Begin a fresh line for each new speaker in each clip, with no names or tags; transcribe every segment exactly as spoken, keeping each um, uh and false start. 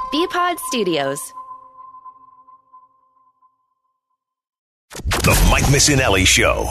B-Pod Studios.
The Mike Missinelli Show.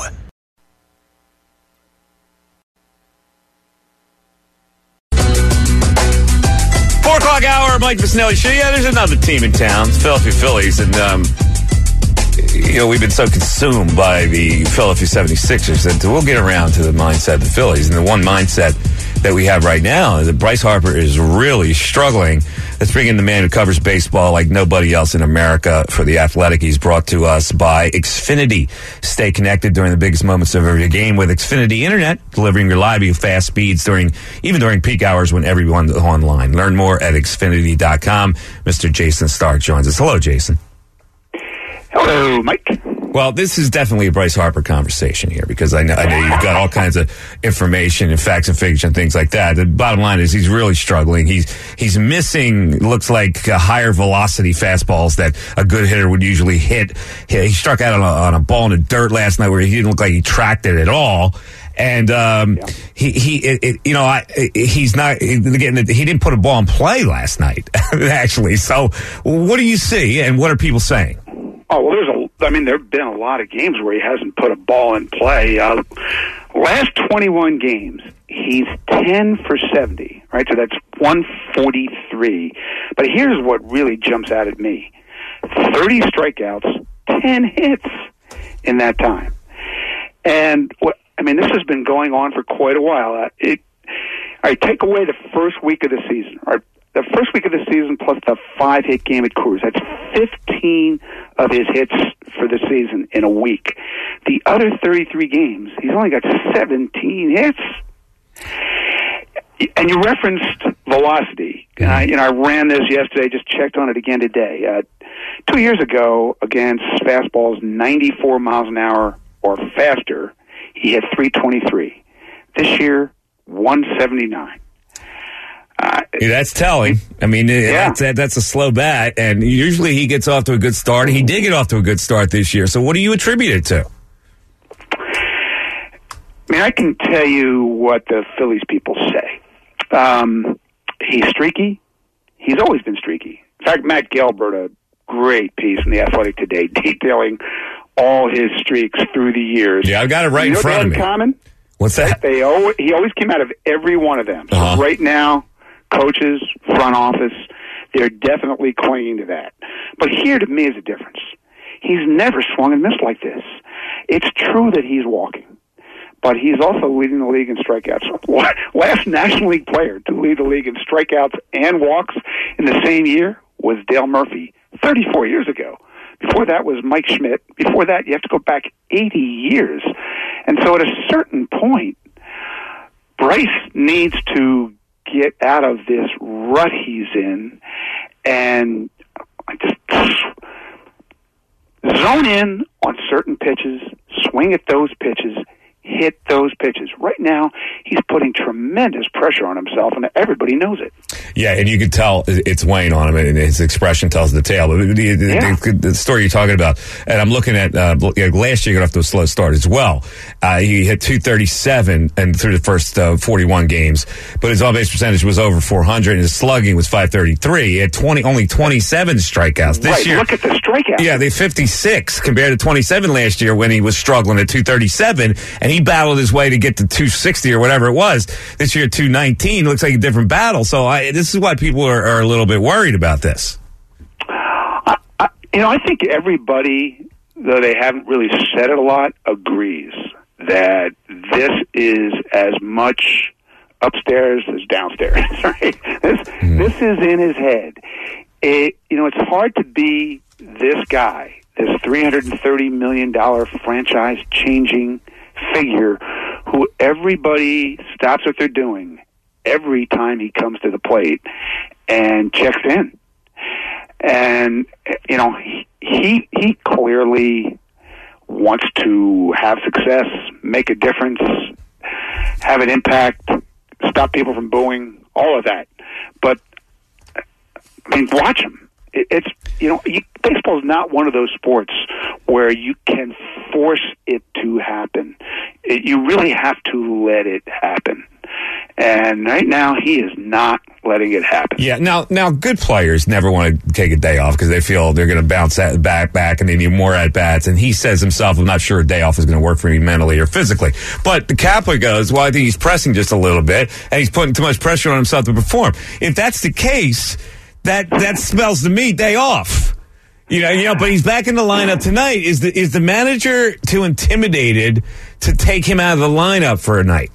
Four o'clock hour, Mike Missinelli Show. Yeah, there's another team in town, the Philadelphia Phillies, and um, you know we've been so consumed by the Philadelphia seventy-sixers that we'll get around to the mindset of the Phillies. And the one mindset that we have right now is that Bryce Harper is really struggling. Let's bring in the man who covers baseball like nobody else in America for The Athletic. He's brought to us by Xfinity. Stay connected during the biggest moments of every game with Xfinity Internet, delivering reliable fast speeds during even during peak hours when everyone's online. Learn more at Xfinity dot com. Mister Jayson Stark joins us. Hello, Jason.
Hello, Mike.
Well, this is definitely a Bryce Harper conversation here because I know, I know you've got all kinds of information and facts and figures and things like that. The bottom line is he's really struggling. He's he's missing, looks like, uh, higher velocity fastballs that a good hitter would usually hit. He, he struck out on a, on a ball in the dirt last night where he didn't look like he tracked it at all. And um, yeah. he, he it, it, you know, I, he's not getting. He didn't put a ball in play last night, actually. So, what do you see, and what are people saying?
Oh, well, there's a. I mean, there have been a lot of games where he hasn't put a ball in play. Uh, last twenty-one games, he's ten for seventy, right? So that's one forty-three. But here's what really jumps out at me. thirty strikeouts, ten hits in that time. And, what, I mean, this has been going on for quite a while. Uh, it, all right, take away the first week of the season, or the first week of the season plus the five-hit game at Coors. That's fifteen of his hits for the season in a week. The other thirty-three games, he's only got seventeen hits. And you referenced velocity. Uh, you know, I ran this yesterday, just checked on it again today. Uh, two years ago, against fastballs ninety-four miles an hour or faster, he hit three twenty-three. This year, one seventy-nine. Uh,
yeah, that's telling. I mean,
yeah.
that's, that, that's a slow bat, and usually he gets off to a good start. He did get off to a good start this year. So what do you attribute it to?
I mean, I can tell you what the Phillies people say. Um, he's streaky. He's always been streaky. In fact, Matt Gelb wrote a great piece in The Athletic today detailing all his streaks through the years.
Yeah, I've got it right
you
in
know
front of me.
In common?
What's that?
They always, he always came out of every one of them. So
uh-huh.
right now, coaches, front office, they're definitely clinging to that. But here, to me, is a difference. He's never swung and missed like this. It's true that he's walking, but he's also leading the league in strikeouts. Last National League player to lead the league in strikeouts and walks in the same year was Dale Murphy thirty-four years ago. Before that was Mike Schmidt. Before that, you have to go back eighty years. And so at a certain point, Bryce needs to get out of this rut he's in and just zone in on certain pitches, swing at those pitches, hit those pitches. Right now, he's putting tremendous pressure on himself, and everybody knows it.
Yeah, and you can tell it's weighing on him, and his expression tells the tale. The, the,
yeah.
the, the story you're talking about, and I'm looking at uh, last year, he got off to a slow start as well. Uh, he hit two thirty-seven and through the first uh, forty-one games, but his on-base percentage was over four hundred, and his slugging was five thirty-three. He had twenty, only twenty-seven strikeouts this
right,
year.
Look at the strikeouts.
Yeah, they fifty-six compared to twenty-seven last year when he was struggling at two thirty-seven, and he battled his way to get to two sixty or whatever it was. This year, two nineteen looks like a different battle. So I, this is why people are, are a little bit worried about this.
I, I, you know, I think everybody, though they haven't really said it a lot, agrees that this is as much upstairs as downstairs. Right? This mm. this is in his head. It, you know, it's hard to be this guy, this three hundred thirty million dollars franchise-changing figure who everybody stops what they're doing every time he comes to the plate and checks in. And, you know, he he, he clearly wants to have success, make a difference, have an impact, stop people from booing, all of that. But, I mean, watch him. It, it's, you know, you, baseball is not one of those sports where you can force it to happen. It, you really have to let it happen. And right now, he is not letting it happen.
Yeah, now now good players never want to take a day off because they feel they're going to bounce at, back, back, and they need more at-bats. And he says himself, I'm not sure a day off is going to work for me mentally or physically. But the Kapler goes, well, I think he's pressing just a little bit, and he's putting too much pressure on himself to perform. If that's the case, that, that smells to me day off. You know, you know, but he's back in the lineup tonight. Is the is the manager too intimidated to take him out of the lineup for a night?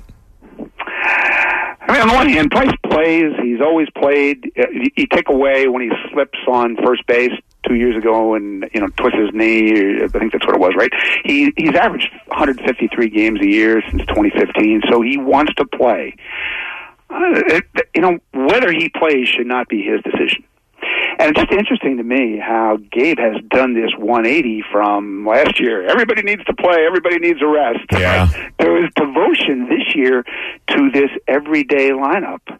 I mean, on the one hand, Price plays. He's always played. You take away when he slips on first base two years ago and, you know, twists his knee. I think that's what it was, right? He He's averaged one hundred fifty-three games a year since twenty fifteen, so he wants to play. Uh, it, you know, whether he plays should not be his decision. And it's just interesting to me how Gabe has done this one eighty from last year. Everybody needs to play. Everybody needs a rest.
Yeah.
Right? There was devotion this year to this everyday lineup. Uh,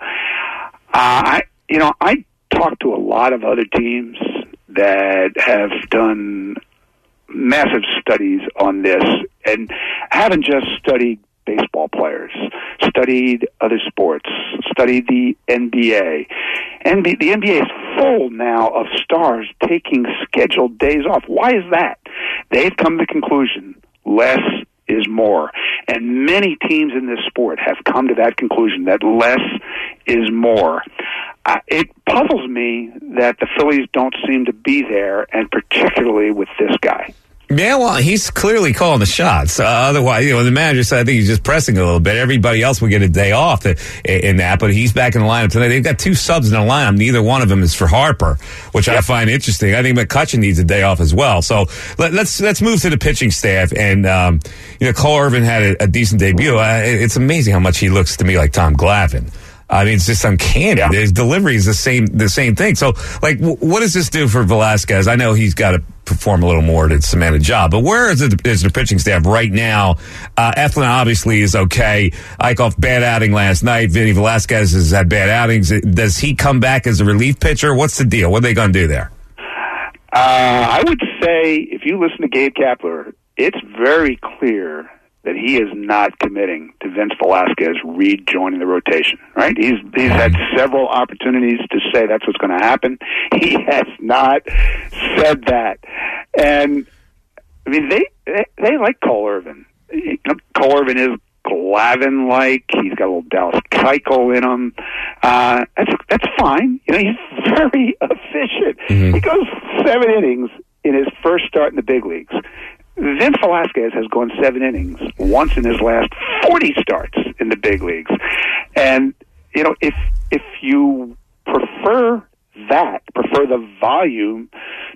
I, you know, I talked to a lot of other teams that have done massive studies on this and haven't just studied baseball players, studied other sports, studied the N B A. And the, the N B A is full now of stars taking scheduled days off. Why is that? They've come to the conclusion less is more. And many teams in this sport have come to that conclusion, that less is more. Uh, it puzzles me that the Phillies don't seem to be there, and particularly with this guy.
Yeah, well, he's clearly calling the shots. Uh, otherwise, you know, the manager said, I think he's just pressing a little bit. Everybody else will get a day off to, in that, but he's back in the lineup tonight. They've got two subs in the lineup. Neither one of them is for Harper, which yep. I find interesting. I think McCutchen needs a day off as well. So let, let's let's move to the pitching staff. And, um, you know, Cole Irvin had a, a decent debut. Uh, it's amazing how much he looks to me like Tom Glavine. I mean, it's just uncanny. Yeah. His delivery is the same, the same thing. So, like, w- what does this do for Velasquez? I know he's got to perform a little more to cement a job, but where is, it, is the pitching staff right now? Uh, Eflin obviously is okay. Eichhoff, bad outing last night. Vinny Velasquez has had bad outings. Does he come back as a relief pitcher? What's the deal? What are they going to do there?
Uh, I would say, if you listen to Gabe Kapler, it's very clear that he is not committing to Vince Velasquez rejoining the rotation, right? He's he's had several opportunities to say that's what's going to happen. He has not said that. And, I mean, they they, they like Cole Irvin. You know, Cole Irvin is Glavine-like. He's got a little Dallas Keuchel in him. Uh, that's, that's fine. You know, he's very efficient. Mm-hmm. He goes seven innings in his first start in the big leagues. Vince Velasquez has gone seven innings once in his last forty starts in the big leagues. And, you know, if if you prefer that, prefer the volume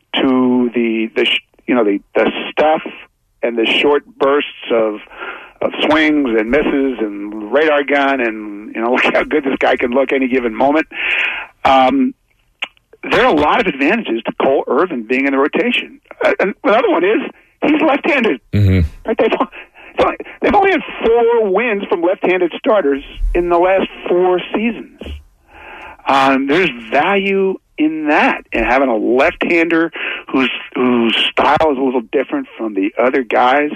to the, the you know, the, the stuff and the short bursts of of swings and misses and radar gun and, you know, look how good this guy can look any given moment, um, there are a lot of advantages to Cole Irvin being in the rotation. Uh, and the other one is, he's left-handed. Mm-hmm. Right? They've, they've only had four wins from left-handed starters in the last four seasons. Um, there's value in that, and having a left-hander whose whose style is a little different from the other guys.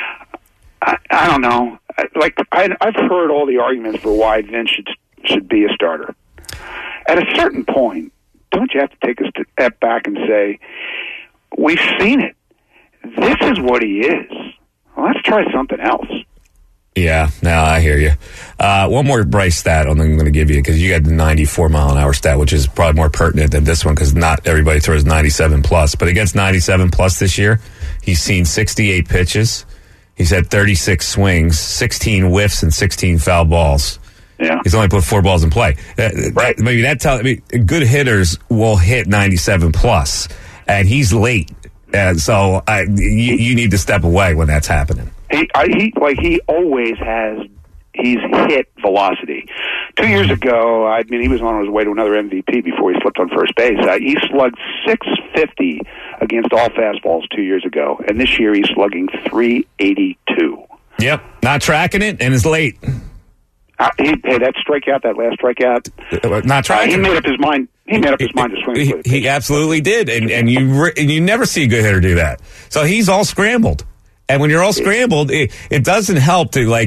I, I don't know. I, like I, I've heard all the arguments for why Vince should should be a starter. At a certain point, don't you have to take a step back and say, we've seen it. This is what he is. Well, let's try something else.
Yeah, no, I hear you. Uh, one more Bryce stat I'm going to give you, because you got the ninety-four mile an hour stat, which is probably more pertinent than this one, because not everybody throws ninety-seven plus. But against ninety-seven plus this year, he's seen sixty-eight pitches. He's had thirty-six swings, sixteen whiffs, and sixteen foul balls.
Yeah,
he's only put four balls in play. Uh,
right.
Maybe that tells. I mean, good hitters will hit ninety-seven plus, and he's late. And so I, you, you need to step away when that's happening.
He, I, he, like he always has. He's hit velocity. Two years ago, I mean, he was on his way to another M V P before he slipped on first base. Uh, he slugged six fifty against all fastballs two years ago, and this year he's slugging three eighty-two.
Yep, not tracking it, and is late.
Uh, he, hey, that strikeout, that last strikeout,
uh, not tracking.
Uh, he made up his mind. He made up his mind to swing.
He, he, he absolutely did, and and you re- and you never see a good hitter do that. So he's all scrambled, and when you're all scrambled, it, it doesn't help to like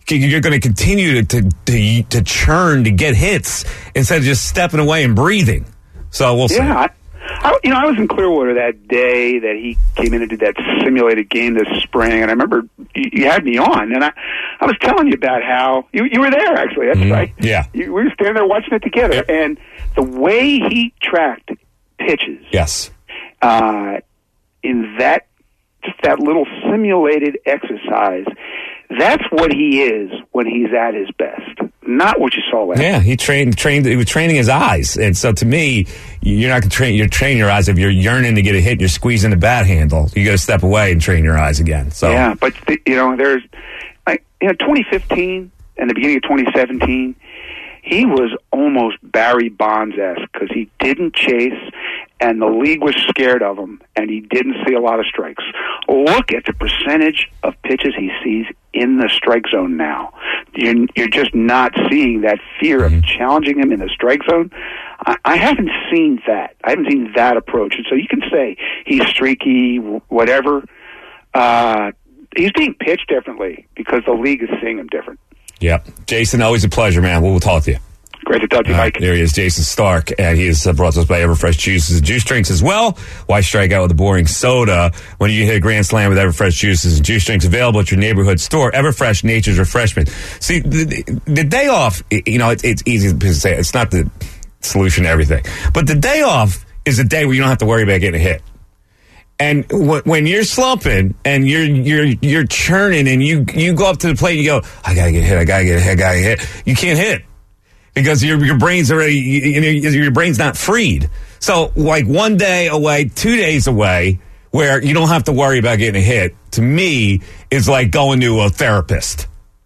you're going to continue to, to to churn to get hits instead of just stepping away and breathing. So we'll see.
Yeah, I, I, you know, I was in Clearwater that day that he came in and did that simulated game this spring, and I remember you, you had me on, and I, I was telling you about how you, you were there actually. That's mm, right.
Yeah,
you, we were standing there watching it together, yep. and the way he tracked pitches.
Yes.
Uh, in that, just that little simulated exercise. That's what he is when he's at his best. Not what you saw last.
Yeah, he trained trained he was training his eyes. And so to me, you're not going to train you're training your eyes if you're yearning to get a hit, you're squeezing the bat handle. You got to step away and train your eyes again. So
yeah, but the, you know, there's like you know twenty fifteen and the beginning of twenty seventeen, he was almost Barry Bonds-esque because he didn't chase and the league was scared of him, and he didn't see a lot of strikes. Look at the percentage of pitches he sees in the strike zone now. You're, you're just not seeing that fear of challenging him in the strike zone. I, I haven't seen that. I haven't seen that approach. And so you can say he's streaky, whatever. Uh, he's being pitched differently because the league is seeing him different.
Yep. Jason, always a pleasure, man. We'll, we'll talk to you.
Great to talk to you, Mike.
Right, there he is, Jason Stark, and he is uh, brought to us by Everfresh Juices and Juice Drinks as well. Why strike out with a boring soda when you hit a grand slam with Everfresh Juices and Juice Drinks available at your neighborhood store? Everfresh, nature's refreshment. See, the, the day off, you know, it, it's easy to say. It's not the solution to everything. But the day off is a day where you don't have to worry about getting a hit. And w- when you're slumping and you're you're you're churning and you, you go up to the plate and you go, I got to get hit, I got to get hit, I got to get hit. You can't hit. Because your your brain's already you know, your brain's not freed. So like one day away, two days away, where you don't have to worry about getting a hit, to me is like going to a therapist.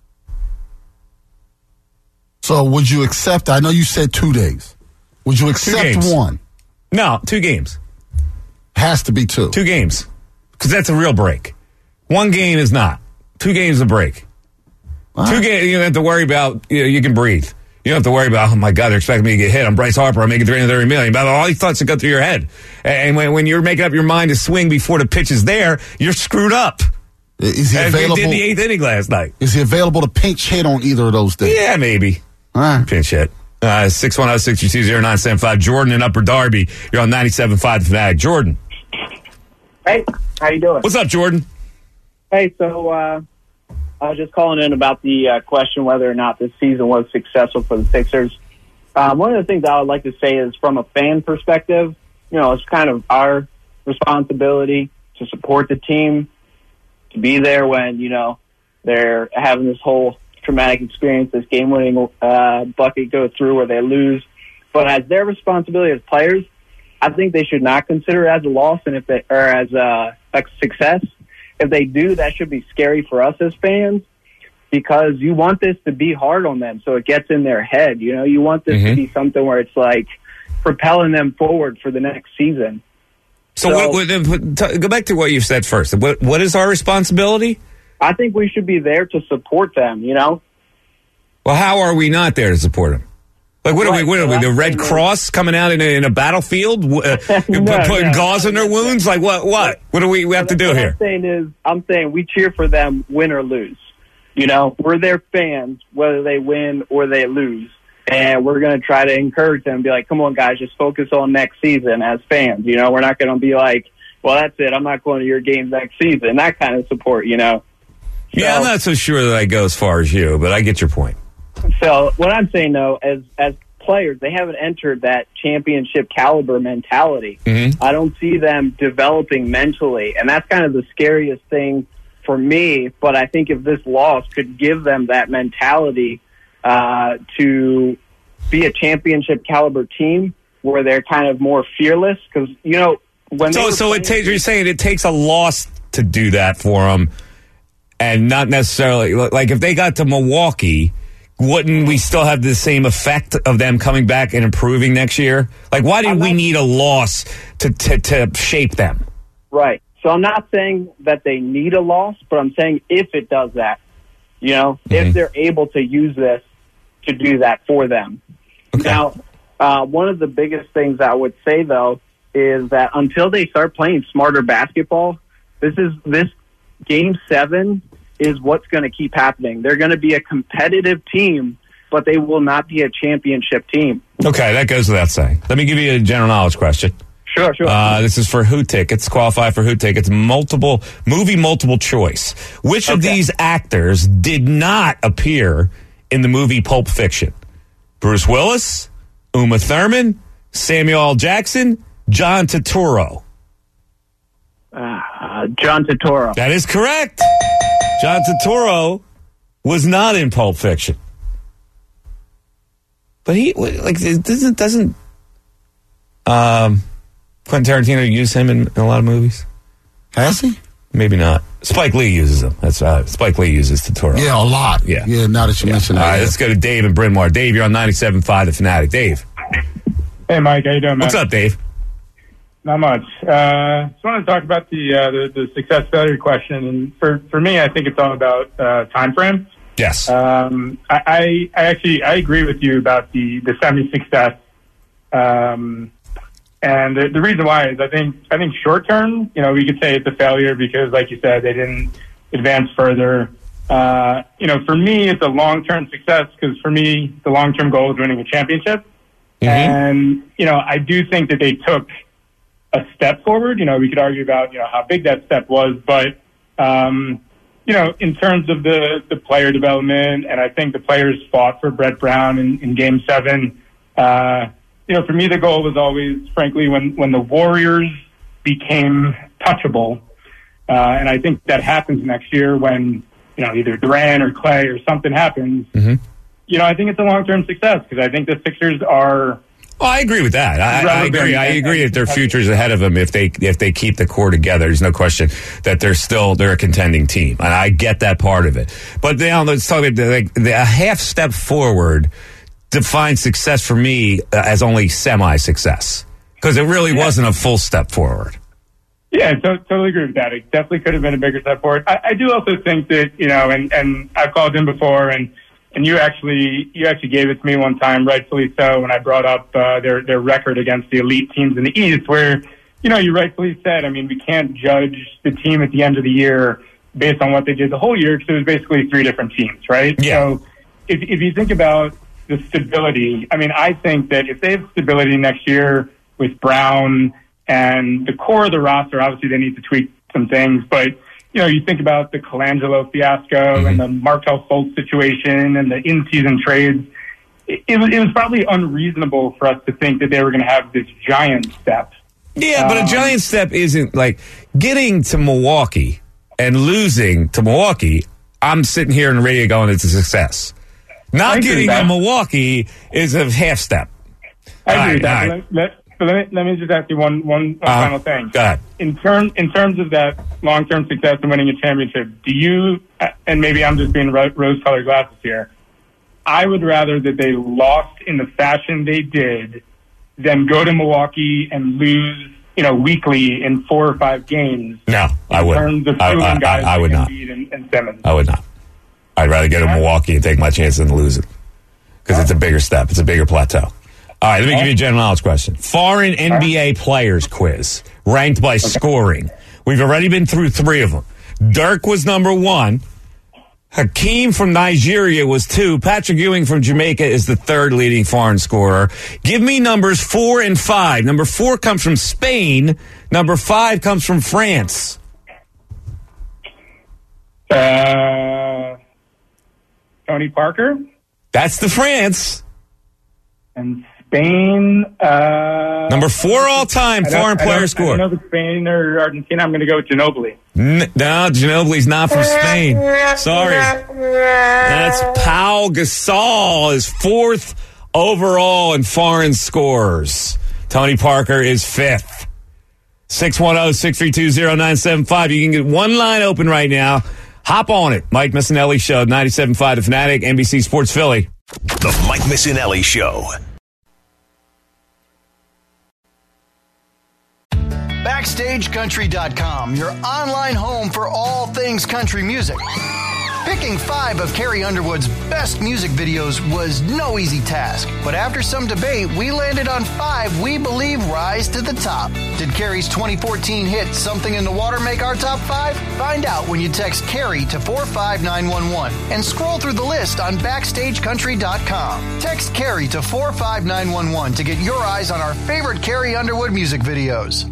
So would you accept? I know you said two days. Would you accept one?
No, two games.
Has to be two.
Two games, because that's a real break. One game is not. Two games is a break. All two right. games you don't have to worry about. You know, you can breathe. You don't have to worry about, oh, my God, they're expecting me to get hit. I'm Bryce Harper. I'm making three hundred thirty million dollars. All these thoughts that go through your head. And when, when you're making up your mind to swing before the pitch is there, you're screwed up.
Is he
As
available?
He did the eighth inning last night.
Is he available to pinch hit on either of those days?
Yeah, maybe.
All right.
Pinch hit. Uh, six one zero, six two zero, nine seven five. Jordan in Upper Darby. You're on ninety-seven point five The Fanatic. Jordan.
Hey, how you doing?
What's up, Jordan?
Hey, so uh, I was just calling in about the uh, question whether or not this season was successful for the Sixers. Um, one of the things I would like to say is from a fan perspective, you know, it's kind of our responsibility to support the team, to be there when, you know, they're having this whole traumatic experience, this game-winning uh, bucket go through where they lose. But as their responsibility as players, I think they should not consider it as a loss and if they or as a, a success. If they do, that should be scary for us as fans because you want this to be hard on them so it gets in their head. You know, you want this mm-hmm. to be something where it's like propelling them forward for the next season.
So, so what, what, t- go back to what you said first. What, what is our responsibility?
I think we should be there to support them, you know?
Well, how are we not there to support them? Like, what right, are we, what are we, the Red Cross coming out in a, in a battlefield, uh, no, putting no, gauze in their wounds? Like, what, what? What do we, we have to do
what
here?
I'm saying is, I'm saying we cheer for them win or lose. You know, we're their fans, whether they win or they lose. And we're going to try to encourage them, be like, come on, guys, just focus on next season as fans. You know, we're not going to be like, well, that's it, I'm not going to your games next season. That kind of support, you know? So,
yeah, I'm not so sure that I go as far as you, but I get your point.
So what I'm saying, though, as as players, they haven't entered that championship caliber mentality.
Mm-hmm.
I don't see them developing mentally, and that's kind of the scariest thing for me. But I think if this loss could give them that mentality uh, to be a championship caliber team where they're kind of more fearless, because, you know, when
So, so it takes, you're saying it takes a loss to do that for them, and not necessarily, like if they got to Milwaukee, wouldn't we still have the same effect of them coming back and improving next year? Like, why did we need a loss to, to, to shape them?
Right. So I'm not saying that they need a loss, but I'm saying if it does that, you know, mm-hmm. if they're able to use this to do that for them. Okay. Now, uh, one of the biggest things I would say, though, is that until they start playing smarter basketball, this is this game seven is what's going to keep happening. They're going to be a competitive team, but they will not be a championship team.
Okay, that goes without saying. Let me give you a general knowledge question.
Sure, sure.
Uh, this is for Who Tickets. Qualify for Who Tickets. Multiple movie, multiple choice. Which okay. of these actors did not appear in the movie Pulp Fiction? Bruce Willis, Uma Thurman, Samuel L. Jackson, John Turturro.
Uh, John Turturro.
That is correct. John Turturro was not in Pulp Fiction. But he, like, it doesn't, doesn't, um, Quentin Tarantino use him in, in a lot of movies?
Has he?
Maybe not. Spike Lee uses him. That's uh, Spike Lee uses Turturro.
Yeah, a lot. Yeah. Yeah, now that you yeah. mention that.
All right,
yeah.
let's go to Dave in Bryn Mawr. Dave, you're on ninety-seven point five The Fanatic. Dave.
Hey, Mike. How you doing, man?
What's up, Dave?
Not much. Uh, just want to talk about the, uh, the the success failure question, and for for me, I think it's all about uh, time frame.
Yes.
Um, I, I I actually I agree with you about the the semi success, um, and the, the reason why is I think I think short term, you know, we could say it's a failure because, like you said, they didn't advance further. Uh, you know, for me, it's a long term success because for me, the long term goal is winning a championship, mm-hmm. and you know, I do think that they took a step forward. You know, we could argue about, you know, how big that step was, but, um, you know, in terms of the, the player development, and I think the players fought for Brett Brown in, in game seven. Uh, you know, for me, the goal was always, frankly, when, when the Warriors became touchable. Uh, and I think that happens next year when, you know, either Durant or Clay or something happens. Mm-hmm. You know, I think it's a long-term success because I think the Sixers are,
well, I agree with that. I, I agree. I agree that their future's ahead of them if they if they keep the core together. There's no question that they're still they're a contending team, and I get that part of it. But now let's talk about like the, a half step forward defines success for me as only semi success because it really yeah. wasn't a full step forward.
Yeah, to, totally agree with that. It definitely could have been a bigger step forward. I, I do also think that, you know, and and I've called him before and. And you actually, you actually gave it to me one time, rightfully so, when I brought up uh, their their record against the elite teams in the East, where, you know, you rightfully said, I mean, we can't judge the team at the end of the year based on what they did the whole year, because it was basically three different teams, right?
Yeah.
So if if you think about the stability, I mean, I think that if they have stability next year with Brown and the core of the roster, obviously they need to tweak some things, but you know, you think about the Colangelo fiasco mm-hmm. and the Markelle Fultz situation and the in-season trades. It, it, was, it was probably unreasonable for us to think that they were going to have this giant step.
Yeah, but um, a giant step isn't like getting to Milwaukee and losing to Milwaukee. I'm sitting here on the radio going, it's a success. Not getting to Milwaukee is a half step.
I agree with that. Let, let, so let, me, let me just ask you one, one, one uh, final thing.
Go ahead.
In, term, in terms of that long-term success and winning a championship, do you, and maybe I'm just being rose-colored glasses here, I would rather that they lost in the fashion they did than go to Milwaukee and lose, you know, weekly in four or five games.
No, I would.
In terms of
I, I,
guys
I, I would
like
not.
And, and Simmons.
I would not. I'd rather get to Milwaukee and take my chance than lose it because it's a bigger step. It's a bigger plateau. All right, let me give you a general knowledge question. Foreign N B A players quiz, ranked by scoring. We've already been through three of them. Dirk was number one. Hakeem from Nigeria was two. Patrick Ewing from Jamaica is the third leading foreign scorer. Give me numbers four and five. Number four comes from Spain. Number five comes from France.
Uh, Tony Parker.
That's the France.
And Spain. Uh,
Number four all time foreign player scored.
I don't know if it's Spain or Argentina. I'm going to go with Ginobili.
N- no, Ginobili's not from Spain. Sorry. That's Pau Gasol is fourth overall in foreign scores. Tony Parker is fifth. six one zero, six three two, zero nine seven five. You can get one line open right now. Hop on it. Mike Missinelli Show, ninety-seven point five The Fanatic, N B C Sports Philly.
The Mike Missinelli Show.
Backstage Country dot com, your online home for all things country music. Picking five of Carrie Underwood's best music videos was no easy task, but after some debate, we landed on five we believe rise to the top. Did Carrie's twenty fourteen hit Something in the Water make our top five? Find out when you text Carrie to four five nine one one and scroll through the list on backstage country dot com. Text Carrie to four five nine one one to get your eyes on our favorite Carrie Underwood music videos.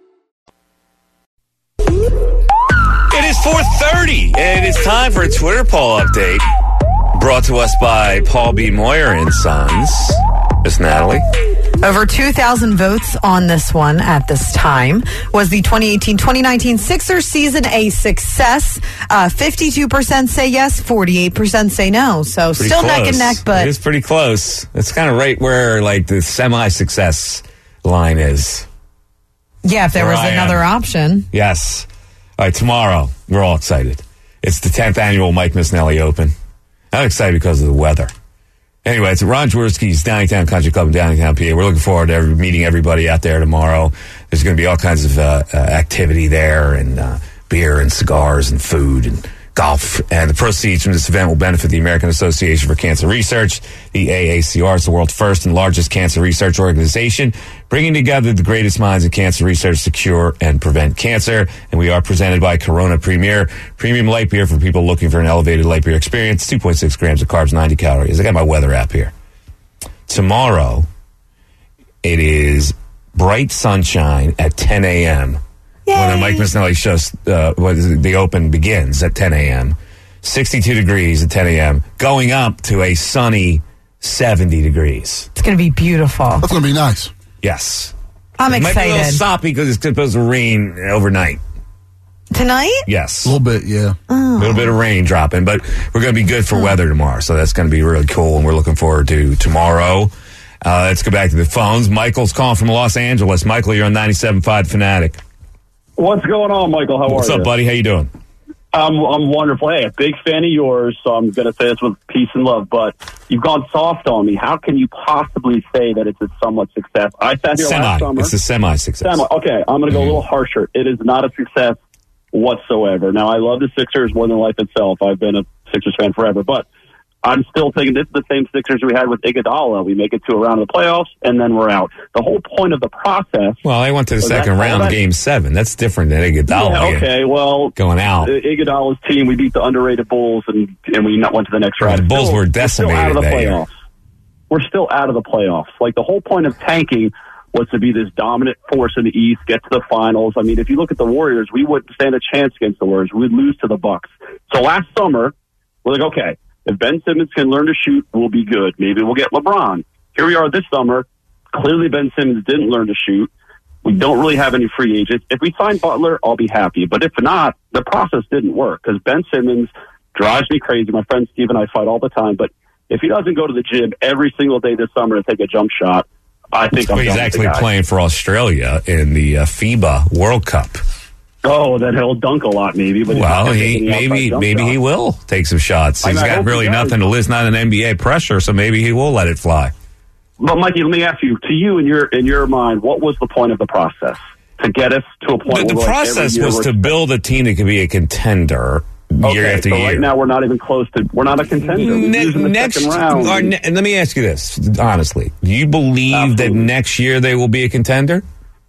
It is four thirty, and it's time for a Twitter poll update brought to us by Paul B. Moyer and Sons. Miss Natalie.
Over two thousand votes on this one at this time. Was the twenty eighteen twenty nineteen Sixers season a success? Uh, fifty-two percent say yes, forty-eight percent say no. So
Pretty
still
close.
neck and neck, but...
It is pretty close. It's kind of right where, like, the semi-success line is.
Yeah, if there
Where
was
I
another
am.
option.
Yes. All right, tomorrow, we're all excited. It's the tenth annual Mike Missinelli Open. I'm excited because of the weather. Anyway, it's at Ron Jaworski's Downingtown Country Club in Downingtown, P A. We're looking forward to every, meeting everybody out there tomorrow. There's going to be all kinds of uh, uh, activity there, and uh, beer and cigars and food and golf. And the proceeds from this event will benefit the American Association for Cancer Research. The A A C R is the world's first and largest cancer research organization, bringing together the greatest minds in cancer research to cure and prevent cancer. And we are presented by Corona Premier, premium light beer for people looking for an elevated light beer experience. two point six grams of carbs, ninety calories. I got my weather app here. Tomorrow, it is bright sunshine at ten a.m. when the Mike Missinelli show, uh, when the Open begins at ten a.m. sixty-two degrees at ten a.m., going up to a sunny seventy degrees.
It's going to be beautiful.
That's going to be nice.
Yes.
I'm
it
excited.
Might be a little soppy because it's supposed to rain overnight.
Tonight?
Yes.
A little bit, yeah.
A little bit of rain dropping, but we're going to be good for weather tomorrow, so that's going to be really cool, and we're looking forward to tomorrow. Uh, let's go back to the phones. Michael's calling from Los Angeles. Michael, you're on ninety-seven point five Fanatic.
What's going on, Michael? How
What's
are
up,
you?
buddy? How you doing?
I'm I'm wonderful. Hey, a big fan of yours, so I'm going to say this with peace and love, but you've gone soft on me. How can you possibly say that it's a somewhat success? I sat here
Semi.
last summer.
It's a semi-success.
Semi. Okay, I'm going to go a little harsher. It is not a success whatsoever. Now, I love the Sixers more than life itself. I've been a Sixers fan forever, but I'm still thinking this is the same Sixers we had with Iguodala. We make it to a round of the playoffs, and then we're out. The whole point of the process...
Well, they went to the
was
second
that-
round,
that-
game seven. That's different than Iguodala.
Yeah, okay, well...
Going out.
Iguodala's team, we beat the underrated Bulls, and, and we not went to the next round.
The Bulls
Still-
were
we're still
decimated
out of the
that year.
playoffs. We're still out of the playoffs. Like, the whole point of tanking was to be this dominant force in the East, get to the finals. I mean, if you look at the Warriors, we wouldn't stand a chance against the Warriors. We'd lose to the Bucks. So last summer, we're like, okay, if Ben Simmons can learn to shoot, we'll be good. Maybe we'll get LeBron. Here we are this summer. Clearly, Ben Simmons didn't learn to shoot. We don't really have any free agents. If we sign Butler, I'll be happy. But if not, the process didn't work because Ben Simmons drives me crazy. My friend Steve and I fight all the time. But if he doesn't go to the gym every single day this summer to take a jump shot, I think I'm
Well, he's
done with the
actually
guy.
playing for Australia in the uh, FIBA World Cup.
Oh, then he'll dunk a lot, maybe. But he's not
Well,
gonna
he
take any outside
maybe
jump
maybe
shot.
he will take some shots.
I
He's
mean, I
got
hope
really
he does.
nothing to lose, not an N B A pressure, so maybe he will let it fly.
But Mikey, let me ask you: to you, in your in your mind, what was the point of the process to get us to a point?
The, the
where, like, every
process
year
was
we're-
to build a team that could be a contender year
Okay,
after
so
year.
right now we're not even close to. We're not a contender. We
Ne-
lose in the
next,
second round.
or ne- and let me ask you this honestly: do you believe that
Absolutely.
next year they will be a contender?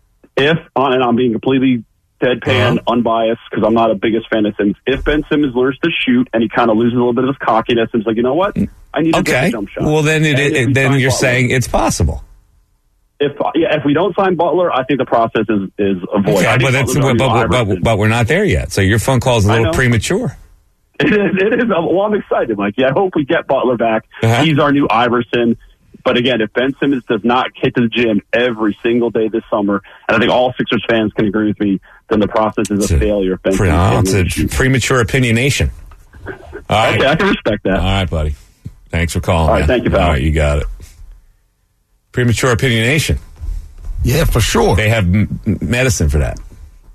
If and I'm being completely deadpan,
Uh-huh.
unbiased, because I'm not a biggest fan of Simmons. If Ben Simmons learns to shoot and he kind of loses a little bit of his cockiness, and he's like, you know what, I need to get
Okay.
a jump shot.
Well, then it,
And if
it,
we
then
sign
you're
Butler-
saying it's possible.
if yeah, if we don't sign Butler, I think the process is is avoided. I
Okay,
think
but, that's,
Butler's
but,
our new
but, but,
Iverson.
but we're not there yet. So your phone call is a
I
little
know.
premature.
It is. It is. Well, I'm excited, Mikey. I hope we get Butler back.
Uh-huh.
He's our new Iverson. But again, if Ben Simmons does not hit the gym every single day this summer, and I think all Sixers fans can agree with me, then the process is a,
It's a
failure. If Ben
Pre-
Simmons
oh,
can't
it's
really
a
shoot.
premature opinionation. All right.
Okay, I can respect that.
All right, buddy. Thanks for calling.
All right,
man.
thank you, pal.
All right, you got it. Premature opinionation.
Yeah, for sure.
They have m- medicine for that.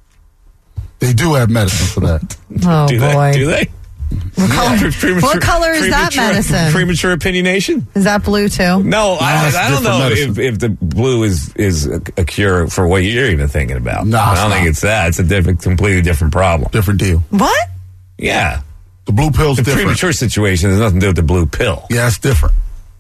They do have medicine for that.
Oh,
Do
boy.
they? Do they?
What color,
Pre- premature-
what color is that
premature-
medicine?
Premature opinionation?
Is that blue, too?
No, I,
that's
I don't
different
know if,
medicine.
if the blue is is a, a cure for what you're even thinking about.
No,
I
it's
don't think
not.
it's that. It's a different, completely different problem.
Different deal.
What?
Yeah.
The blue pill's
the
different.
premature situation has nothing to do with the blue pill.
Yeah, it's different.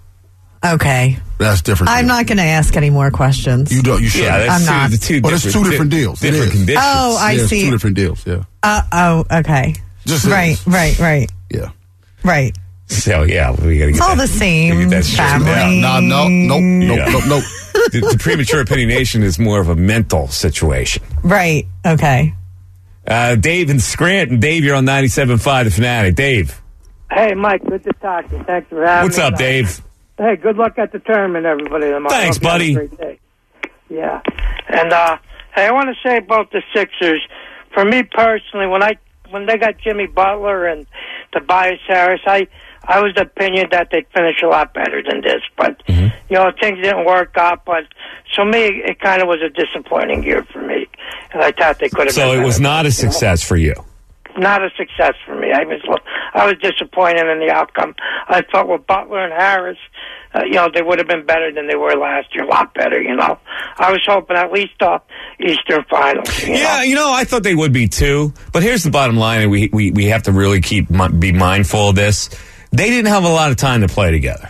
Okay.
That's different.
I'm not going to ask any more questions.
You don't. You should.
Yeah, that's
I'm
two,
not.
The two
But
different,
it's two different deals. It
Different
is.
conditions.
Oh, I
yeah, it's
see.
two different deals. Yeah.
Uh, oh, okay.
Just
right,
is.
right, right,
Yeah.
right.
So, yeah, we got to get
It's all
that,
the same
get that straightened out.
family.
No, no, nope, nope,
Yeah.
nope, nope.
the, the premature opinionation is more of a mental situation.
Right, okay.
Uh, Dave in Scranton. Dave, you're on ninety-seven point five The Fanatic. Dave.
Hey, Mike, good to talk to you. Thanks for having
What's
me.
up, Dave?
Hey, good luck at the tournament, everybody. Tomorrow.
Thanks,
Hope you have
buddy.
a great day. Yeah. And, uh, hey, I want to say about the Sixers, for me personally, when I when they got Jimmy Butler and Tobias Harris, I, I was the opinion that they'd finish a lot better than this. But,
Mm-hmm.
you know, things didn't work out. But, so me, it kind of was a disappointing year for me. And I thought they could have
So
been
it was
better.
not a success for you.
Not a success for me. I was I was disappointed in the outcome. I thought with Butler and Harris, uh, you know, they would have been better than they were last year. A lot better, you know. I was hoping at least uh, Eastern Finals. You
Yeah,
know?
you know, I thought they would be too. But here's the bottom line, and we, we, we have to really keep be mindful of this. They didn't have a lot of time to play together.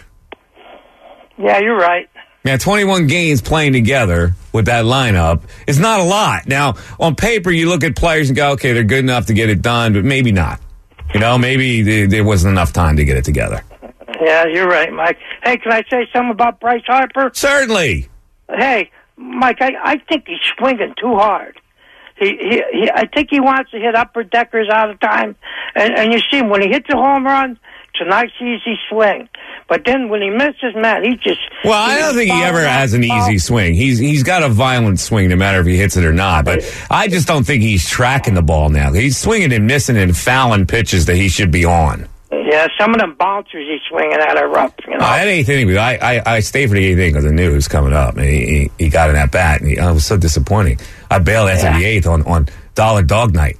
Yeah, you're right.
Now, twenty-one games playing together with that lineup is not a lot. Now, on paper, you look at players and go, okay, they're good enough to get it done, but maybe not. You know, maybe there, there wasn't enough time to get it together.
Yeah, you're right, Mike. Hey, can I say something about Bryce Harper?
Certainly.
Hey, Mike, I, I think he's swinging too hard. He, he, he, I think he wants to hit upper deckers all the time. And, and you see him, when he hits a home run, it's a nice, easy swing. But then when he misses, man, he just...
Well, I don't think he ever has an easy swing. He's He's got a violent swing no matter if he hits it or not. But I just don't think he's tracking the ball now. He's swinging and missing and fouling pitches that he should be on.
Yeah, some of them bouncers he's swinging at are rough, you know.
Uh, that eighth inning, I, I, I stayed for the eighth inning because I knew it was coming up. And he, he, he got in at bat, and he, I was so disappointing. I bailed after
Yeah.
the eighth on, on Dollar Dog Night.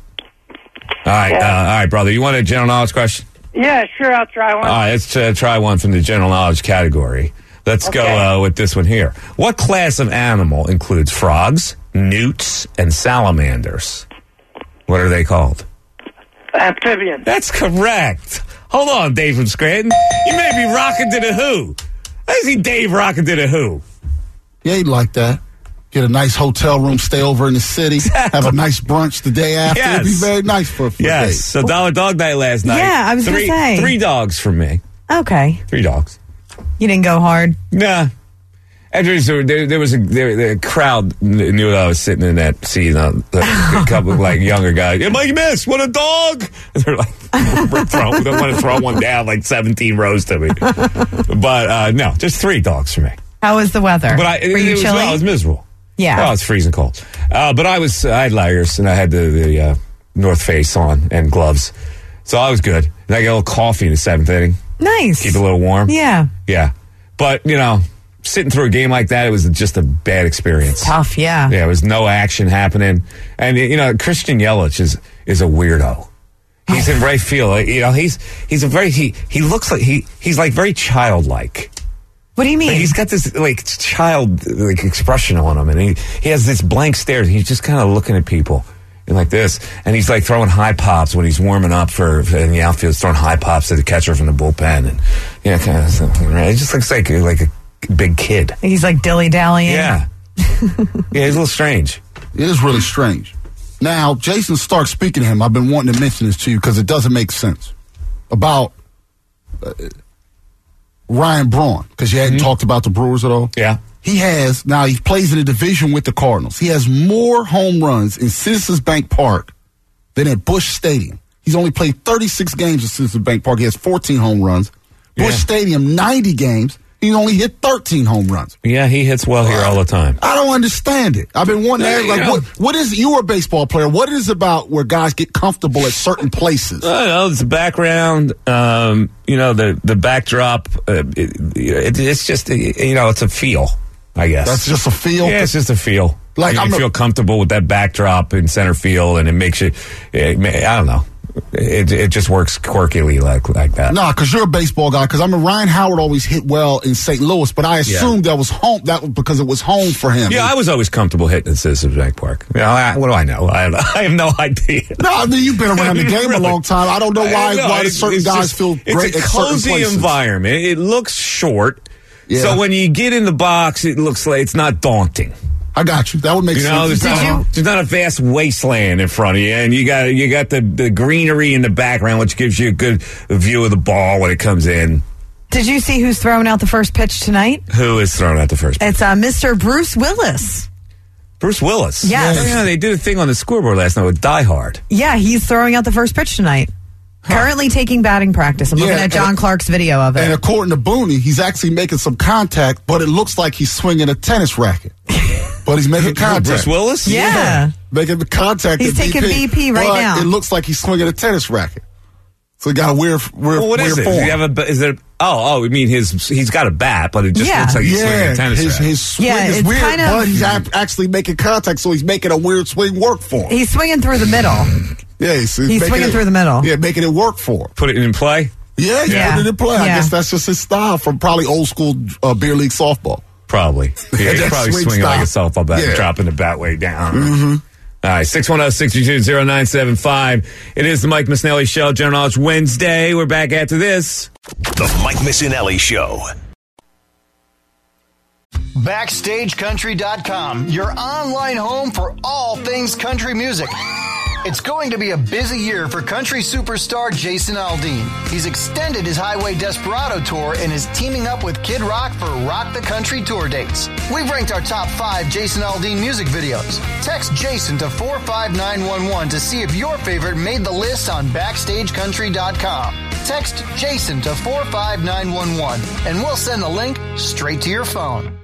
All right,
Yeah.
uh, all right, brother. You want a general knowledge question?
Yeah, sure, I'll try one.
All right, let's uh, try one from the general knowledge category. Let's go
Okay.
uh, with this one here. What class of animal includes frogs, newts, and salamanders? What are they called?
Amphibian.
That's correct. Hold on, Dave from Scranton. You may be rocking to the Who. I see Dave rocking to the Who.
Yeah, he'd like that. Get a nice hotel room, stay over in the city, have a nice brunch the day after.
Yes.
It'd be very nice for, for a
Yes.
date.
So Dollar Dog Night last night.
Yeah, I was gonna
three,
say.
Three dogs from me.
Okay.
Three dogs.
You didn't go hard.
Nah. And there, was a- there, there was a there, the crowd kn- knew that I was sitting in that seat. You know, a couple of like younger guys. Hey, Mike Miss, what a dog! And they're like, we're throwing, they want to throw one down like seventeen rows to me. But uh, no, just three dogs for me.
How was the weather?
But I,
Were
it,
you
it was,
chilly?
well, I was miserable.
Yeah.
Oh, it's freezing cold. Uh, but I was, I had layers and I had the, the uh, North Face on and gloves. So I was good. And I got a little coffee in the seventh inning.
Nice.
Keep it a little warm.
Yeah.
Yeah. But, you know, sitting through a game like that, it was just a bad experience.
Tough, yeah.
Yeah, there was no action happening. And, you know, Christian Yelich is, is a weirdo. He's in right field. Like, you know, he's, he's a very, he, he looks like, he, he's like very childlike.
What do you mean?
Like he's got this like child like expression on him, and he, he has this blank stare. He's just kind of looking at people and like this, and he's like throwing high pops when he's warming up for, for in the outfield. He's throwing high pops to the catcher from the bullpen, and yeah, kind of something. Right? It just looks like like a big kid.
He's like dilly dallying.
Yeah, yeah, he's a little strange.
It is really strange. Now, Jason Stark, speaking to him, I've been wanting to mention this to you because it doesn't make sense. About uh, Ryan Braun, because you hadn't mm-hmm. talked about the Brewers at all.
Yeah.
He has, now he plays in a division with the Cardinals. He has more home runs in Citizens Bank Park than at Busch Stadium. He's only played thirty-six games at Citizens Bank Park. He has fourteen home runs.
Yeah.
Busch Stadium, ninety games. He only hit thirteen home runs.
Yeah, he hits well here all the time.
I don't understand it. I've been wanting to ask, like,
Yeah.
what, what is, you were a baseball player, what is it about where guys get comfortable at certain places?
I don't know. It's the background, um, you know, the, the backdrop. Uh, it, it, it's just, you know, it's a feel, I guess.
That's just a feel?
Yeah, it's just a feel.
Like,
you
I'm
feel
a-
comfortable with that backdrop in center field, and it makes you, it, may- I don't know. It it just works quirkily like like that.
Nah, because you're a baseball guy. Because I mean, Ryan Howard always hit well in Saint Louis, but I assumed yeah. that was home. That was because it was home for him.
Yeah, I was always comfortable hitting at Citizens Bank Park. You know, I, what do I know? I, I have no idea.
No, I mean you've been around the game really? a long time. I don't know why
know,
why certain guys
just,
feel great.
It's a
at
cozy environment. It looks short, yeah. so when you get in the box, it looks like it's not daunting.
I got you. That would make
you know,
sense.
There's not, you? there's not a vast wasteland in front of you, and you got you got the, the greenery in the background, which gives you a good view of the ball when it comes in.
Did you see who's throwing out the first pitch tonight?
Who is throwing out the first pitch?
It's uh, Mister Bruce Willis.
Bruce Willis?
Yes.
Oh, yeah, they did a thing on the scoreboard last night with Die Hard.
Yeah, he's throwing out the first pitch tonight. Huh. Currently taking batting practice. I'm yeah, looking at John and, Clark's video of it.
And according to Booney, he's actually making some contact, but it looks like he's swinging a tennis racket. But he's making contact.
Bruce Willis?
Yeah. yeah.
Making the contact.
He's taking B P, B P right
but
now.
It looks like he's swinging a tennis racket. So he got a weird, weird,
well, what
weird
is it?
form.
Does he have a, is it? Oh, oh, I mean, his he's got a bat, but it just
yeah.
looks like he's
yeah,
swinging a tennis
his,
racket.
His swing
yeah,
is
it's
weird,
kind of,
but he's actually making contact, so he's making a weird swing work for him.
He's swinging through the middle.
Yeah, he's,
he's, he's swinging
it,
through the middle.
Yeah, making it work for him.
Put it in play?
Yeah, yeah. Put it in play. Yeah. I guess that's just his style from probably old school uh, beer league softball.
Probably. Yeah, he's probably
swing
swinging
style.
like a softball bat
yeah.
and dropping the bat way down.
Mm-hmm.
All right, six one zero, six two two, zero nine seven five. It is the Mike Missinelli Show, General Knowledge Wednesday. We're back after this.
The Mike Missinelli Show.
Backstage Country dot com, your online home for all things country music. It's going to be a busy year for country superstar Jason Aldean. He's extended his Highway Desperado tour and is teaming up with Kid Rock for Rock the Country tour dates. We've ranked our top five Jason Aldean music videos. Text Jason to four five nine one one to see if your favorite made the list on Backstage Country dot com. Text Jason to four five nine one one and we'll send the link straight to your phone.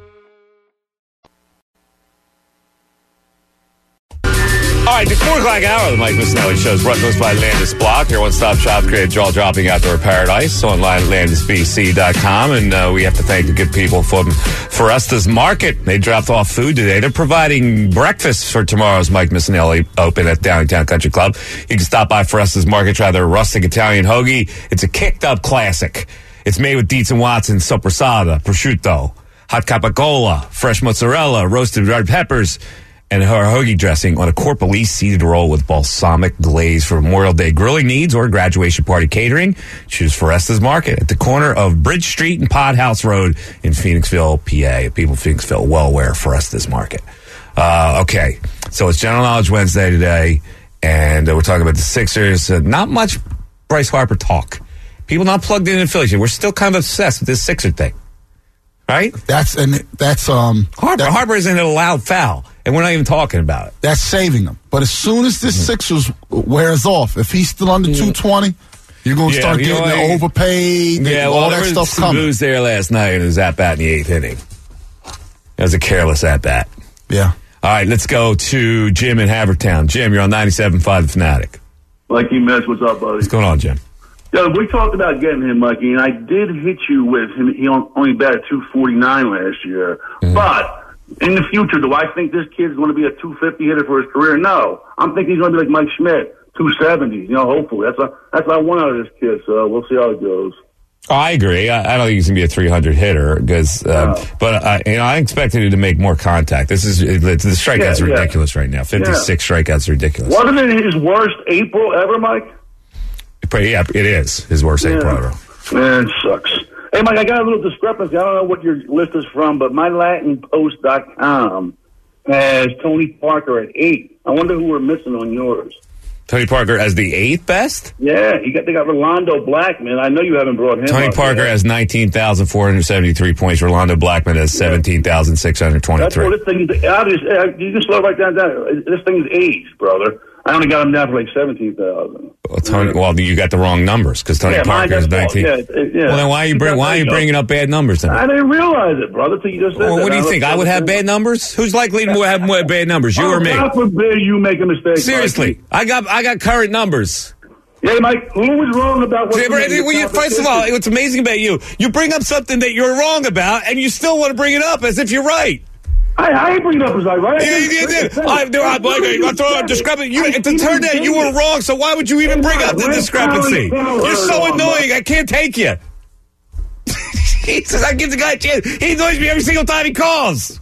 All right, the four o'clock hour of the Mike Missinelli Show is brought to us by Landis Block, your one-stop shop created jaw-dropping outdoor paradise. Online at landis b c dot com, and uh, we have to thank the good people from Forestas Market. They dropped off food today. They're providing breakfast for tomorrow's Mike Missinelli Open at Downtown Country Club. You can stop by Forestas Market, try their rustic Italian hoagie. It's a kicked-up classic. It's made with Dietz and Watson, soppressata, prosciutto, hot capicola, fresh mozzarella, roasted red peppers, and her hoagie dressing on a Corporalese seeded roll with balsamic glaze for Memorial Day grilling needs or graduation party catering. Choose Forestas Market at the corner of Bridge Street and Pod House Road in Phoenixville, P A. People of Phoenixville well aware of Forestas Market. Uh, okay, so it's General Knowledge Wednesday today, and uh, we're talking about the Sixers. Uh, not much Bryce Harper talk. People not plugged in in Philly. We're still kind of obsessed with this Sixer thing. Right?
That's and that's um
Harper.
that,
Harper isn't a loud foul, and we're not even talking about it.
That's saving him. But as soon as this mm-hmm. Sixers wears off, if he's still under mm-hmm. two twenty, you're going to yeah, start getting the overpaid.
Yeah,
and
well,
all
there
that
was
stuff
some
coming.
booze there last night, and it was at bat in the eighth inning. It was a careless at bat.
Yeah.
All right, let's go to Jim in Havertown. Jim, you're on ninety-seven point five The Fanatic.
Mikey Mess, what's up, buddy?
What's going on, Jim?
Yeah, we talked about getting him, Mikey, and I did hit you with him. He only batted two forty-nine last year. Mm-hmm. But in the future, do I think this kid's going to be a two fifty hitter for his career? No. I'm thinking he's going to be like Mike Schmidt, two seventy. You know, hopefully. That's what, that's what I want out of this kid, so we'll see how it goes.
Oh, I agree. I, I don't think he's going to be a three hundred hitter, because, uh, no. but uh, you know, I expected him to make more contact. This is the strikeouts
yeah,
are
yeah.
ridiculous right now. fifty-six yeah. strikeouts are ridiculous.
Wasn't it his worst April ever, Mike?
Yeah, it is his worst yeah. April ever.
Man, it sucks. Hey, Mike, I got a little discrepancy. I don't know what your list is from, but my latin post dot com has Tony Parker at eight. I wonder who we're missing on yours.
Tony Parker as the eighth best?
Yeah, you got they got Rolando Blackman. I know you haven't brought him
Tony
up
Parker
yet.
has nineteen thousand four hundred seventy-three points. Rolando Blackman has seventeen thousand six hundred twenty-three.
That's what this thing is. I just, uh, you can slow right down, down. This thing is age, brother. I only got him down for like seventeen thousand.
Well, Tony, well, you got the wrong numbers, because Tony
yeah,
Parker is nineteen.
Yeah, yeah.
Well, then why are you, bring, why are you bringing up bad numbers then?
I didn't realize it, brother, till you just said
well,
that.
What do you I think? I would have bad numbers? Who's likely to have more bad numbers, you
oh,
or me?
God forbid you make a mistake.
Seriously,
Mikey.
I got I got current numbers.
Yeah, Mike, who was wrong about what
See, well, you, First of all, what's amazing about you, you bring up something that you're wrong about, and you still want to bring it up as if you're right.
I, I ain't bringing up his life, right?
Yeah, you did. I'm going to throw a discrepancy. You, it turned out you were wrong, so why would you even bring up the discrepancy? You're so annoying. I can't take you. He says, I give the guy a chance. He annoys me every single time he calls.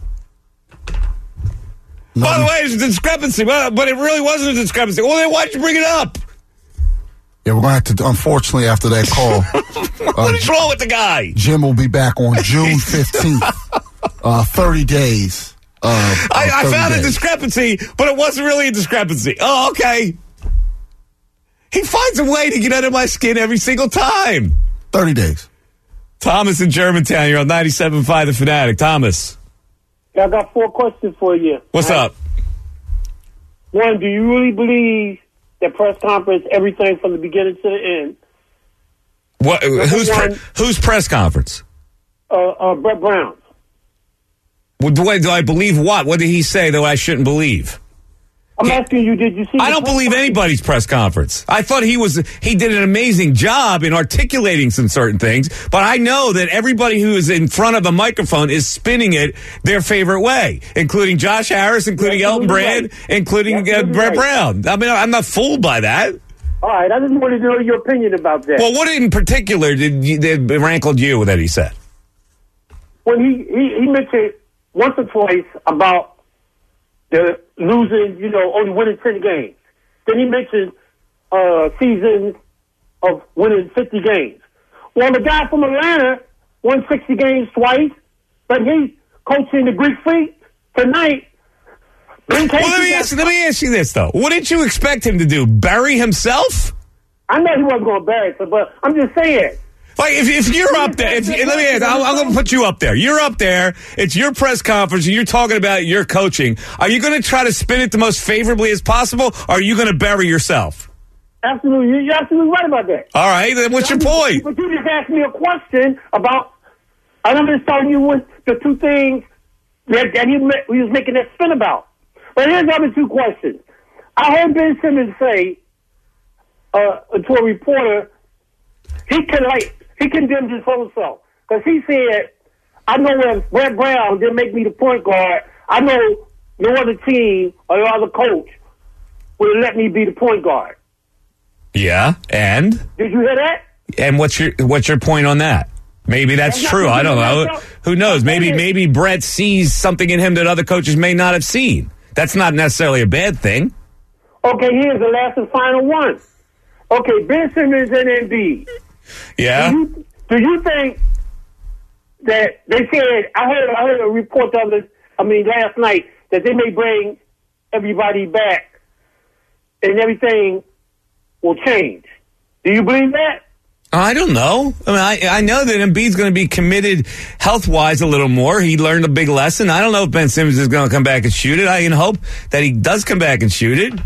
No. By the way, there's a discrepancy, but, but it really wasn't a discrepancy. Well, then why'd you bring it up?
Yeah, we're going to have to, unfortunately, after that call.
What
uh,
is wrong with the guy?
Jim will be back on June fifteenth. uh, thirty days. Uh,
I, I found
days.
a discrepancy, but it wasn't really a discrepancy. Oh, okay. He finds a way to get under my skin every single time.
thirty days.
Thomas in Germantown, you're on ninety-seven point five The Fanatic. Thomas.
I got four questions for you.
What's
right.
up?
One, do you really believe that press conference, everything from the beginning to the end?
What? Who's
one,
pre- whose press conference?
Uh, uh, Brett Brown.
Well, do, I, do I believe what? What did he say that I shouldn't believe?
I'm asking you, did you see?
I don't believe anybody's press conference. I thought he was he did an amazing job in articulating some certain things, but I know that everybody who is in front of a microphone is spinning it their favorite way, including Josh Harris, including Elton Brand, right. including uh, Brett right. Brown. I mean, I'm not fooled by that.
All right, I just wanted to know your opinion about that.
Well, what in particular did, you, did rankled you that he said?
When he, he, he mentioned once or twice about the losing, you know, only winning ten games. Then he mentioned uh, seasons of winning fifty games. Well, the guy from Atlanta won sixty games twice, but he's coaching the Greek Freak tonight.
Well, let me ask, let me ask you this, though. What did you expect him to do? Bury himself?
I know he wasn't going to bury himself, but I'm just saying.
Like, if, if you're up there, if, let me ask, I'm, I'm going to put you up there. You're up there. It's your press conference, and you're talking about your coaching. Are you going to try to spin it the most favorably as possible, or are you going to bury yourself?
Absolutely. You're absolutely right about that.
All right. Then what's your point?
But you just asked me a question about, I'm just telling you what the two things that, that he, he was making that spin about. But here's the other two questions. I heard Ben Simmons say uh, to a reporter, he can like he condemned his whole self because he said, "I know if Brett Brown didn't make me the point guard, I know no other team or no other coach would have let me be the point guard."
Yeah, and
did you hear that?
And what's your what's your point on that? Maybe that's, that's true. I don't know. Who knows? Maybe maybe Brett sees something in him that other coaches may not have seen. That's not necessarily a bad thing.
Okay, here's the last and final one. Okay, Ben Simmons and Embiid.
Yeah.
Do you, do you think that they said? I heard I heard a report the other, I mean, last night that they may bring everybody back and everything will change. Do you believe that?
I don't know. I mean, I, I know that Embiid's going to be committed health-wise a little more. He learned a big lesson. I don't know if Ben Simmons is going to come back and shoot it. I can hope that he does come back and shoot it.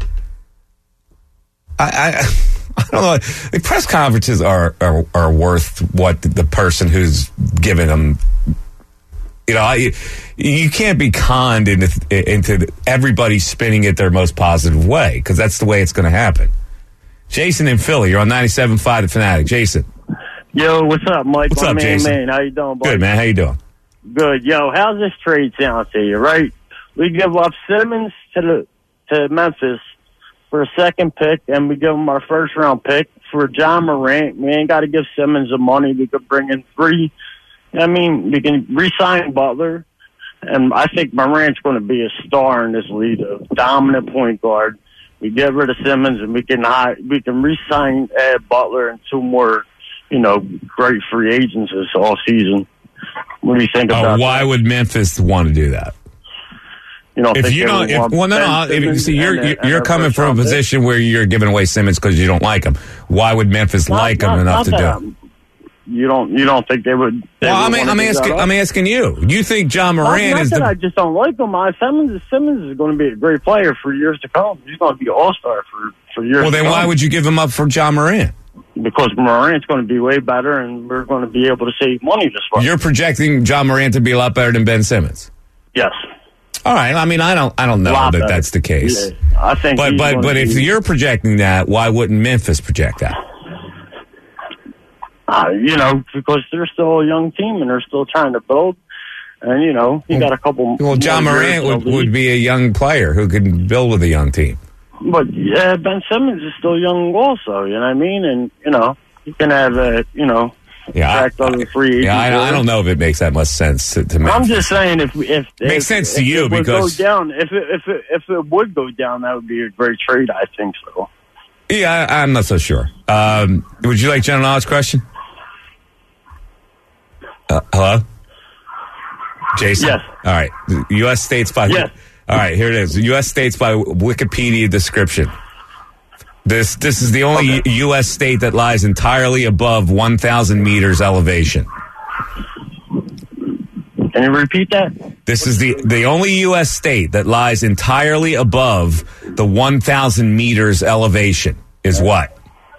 I, I, I don't know. The press conferences are, are, are worth what the person who's giving them. You know, I, you can't be conned into, into everybody spinning it their most positive way, because that's the way it's going to happen. Jason in Philly, you're on ninety-seven point five The Fanatic. Jason.
Yo, what's up, Mike?
What's
My
up,
man,
Jason?
Man, how you doing, buddy?
Good, man. How you doing?
Good. Yo, how's this trade sound to you, right? We give up Simmons to the to Memphis for a second pick, and we give them our first round pick for John Morant. We ain't got to give Simmons the money. We could bring in three. I mean, we can re-sign Butler, and I think Morant's going to be a star in this league, a dominant point guard. We get rid of Simmons, and we can hire, we can re-sign Ed Butler and two more, you know, great free agents this all season. What do you think about
uh, why
that?
would Memphis want to do that?
You know,
if you don't, if, well, no, no. If you see, you're you're, you're coming from a position pick. where you're giving away Simmons because you don't like him. Why would Memphis not, like not, him enough to do it?
You don't. You don't think they would? They
well,
would
I mean, I'm asking. I'm asking you. You think John Morant
not, not
is
that
the?
I just don't like him. I, Simmons, Simmons is going to be a great player for years to come. He's going to be an all star for for years.
Well, then
to
why
come.
would you give him up for John Morant?
Because Morant's going to be way better, and we're going to be able to save money this way.
You're projecting John Morant to be a lot better than Ben Simmons.
Yes.
All right. I mean, I don't. I don't know that
better.
that's the case.
Yeah, I think.
But but but
be,
if you're projecting that, why wouldn't Memphis project that?
Uh, you know, because they're still a young team and they're still trying to build. And, you know, he got a couple...
Well, John
more
Morant
years in
would,
the league.
would be a young player who could build with a young team.
But yeah, Ben Simmons is still young also, you know what I mean? And, you know, he can have a, you know,
Yeah,
impact on the free agent.
Yeah, I, I don't know if it makes that much sense to, to
I'm
Memphis.
just saying if... if
Makes
if,
sense to
if
you
it would
because-
Go down, if, it, if, it, if it would go down, that would be a great trade, I think so.
Yeah, I, I'm not so sure. Um, would you like general knowledge question? Uh, hello? Jason?
Yes.
All right. U S states by...
Yes.
All right, here it is. U S states by Wikipedia description. This this is the only
Okay.
U S state that lies entirely above one thousand meters elevation.
Can you repeat that?
This is the, the only U S state that lies entirely above the one thousand meters elevation is what?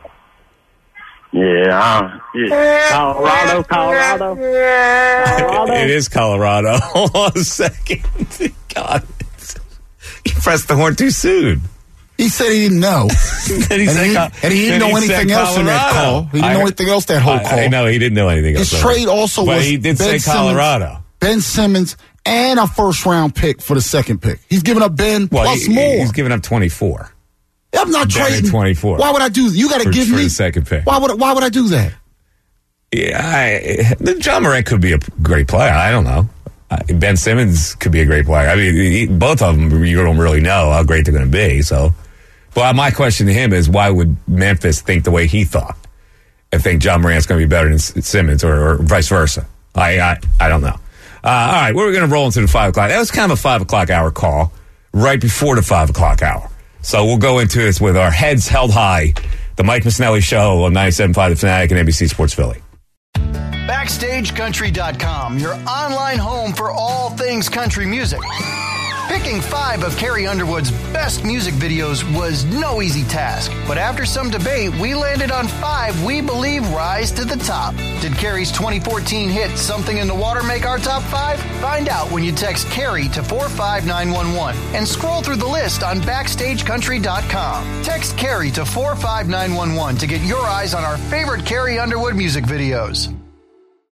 Yeah, uh, yeah. Colorado, Colorado. Colorado.
It is Colorado. Hold on a second. God. You pressed the horn too soon.
He said he didn't know.
and, he
and,
said,
he,
Col-
and he didn't
and
know
he
anything
said
else in that
Colorado.
call. He didn't
I
know
heard-
anything else that whole
I,
call.
I know he didn't know anything else.
His trade also
but
was
he did
Ben
say Colorado.
Simmons, Ben Simmons and a first round pick for the second pick. He's giving up Ben
Well,
plus
he,
more.
He's giving up twenty-four.
I'm not
Ben at
trading
twenty-four.
Why would I do that? You got to
For-
give
for
me
the second pick.
Why would why would I do that?
Yeah, I, John Morant could be a great player. I don't know. Uh, Ben Simmons could be a great player. I mean, he, both of them, you don't really know how great they're going to be. So, but my question to him is, why would Memphis think the way he thought and think John Morant's going to be better than S- Simmons, or, or vice versa? I I, I don't know. Uh, all right, we're going to roll into the five o'clock. That was kind of a five o'clock hour call, right before the five o'clock hour. So we'll go into this with our heads held high. The Mike Missinelli Show on ninety-seven point five The Fanatic and N B C Sports Philly.
Backstage Country dot com, your online home for all things country music. Picking five of Carrie Underwood's best music videos was no easy task, but after some debate, we landed on five we believe rise to the top. Did Carrie's twenty fourteen hit Something in the Water make our top five? Find out when you text Carrie to four five nine one one and scroll through the list on Backstage Country dot com. Text Carrie to four five nine one one to get your eyes on our favorite Carrie Underwood music videos.